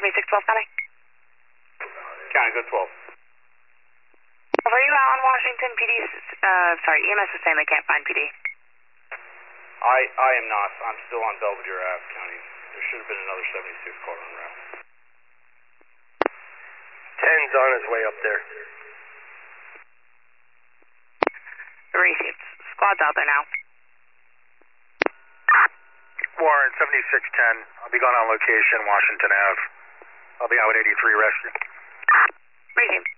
7612, County. County, go 12. Are you out on Washington? EMS is saying they can't find PD. I am not. I'm still on Belvedere Ave, County. There should have been another 76 car on route. 10's on his way up there. Received. Squad's out there now. Warren, 7610. I'll be going on location, Washington Ave. I'll be out with 83 rescue. Received.